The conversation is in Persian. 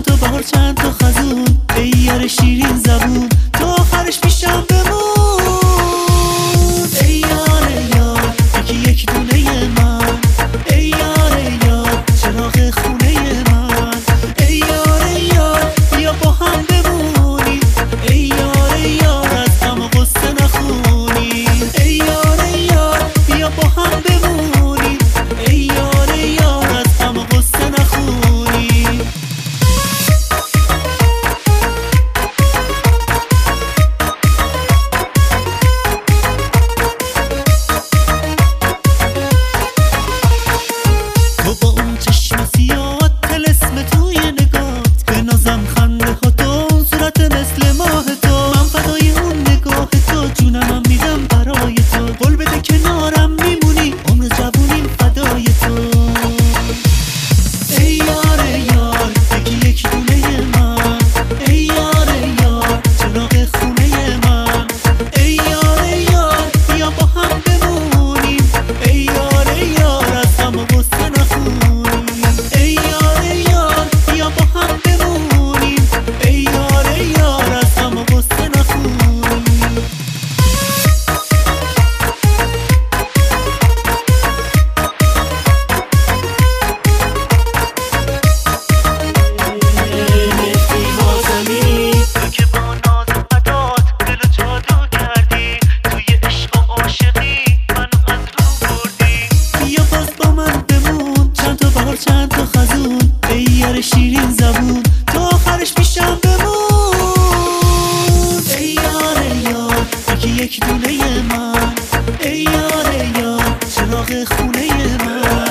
چند تا بهار چند تا خزون، ای یار شیرین زبون تا آخرش پیشم بمون. ای یار یار یکی یک دونه من، ای یار یار چراغ خونه من، ای یار یار بیا با هم بمونیم، ای یار یار از غم و غصه نخونیم، ای یار یار بیا با هم بمونیم، ای یار یار از غم و غصه نخونیم. تو با اون چشم سیاهت طلسم توی نگاهت، به نازم خنده ها تو صورت مثل ماه تو، من فدای اون نگاه تو جونمم میدم برای تو، قول بده کنارم میمونی عمر جوونیم فدای تو. ای یار یار یکی یک دونه من، ای یار یار چراغ خونه من، ای یار یار بیا با هم بمونیم، ای یار یار از غم و غصه نخونیم، ای یار یار بیا با هم بمونیم، ای یار یار از غم و غصه نخونیم. مهدی حاتمی تو که با ناز و عدات دل و جادو کردی، توی عشق و عاشقی منو از رو بردی. بیا باز با من بمون چند تا بهار چند تا خزون، ای یار شیرین زبون تا آخرش پیشم بمون. ای یار یار یکی یک دونه من، ای یار یار چراغ خونه من.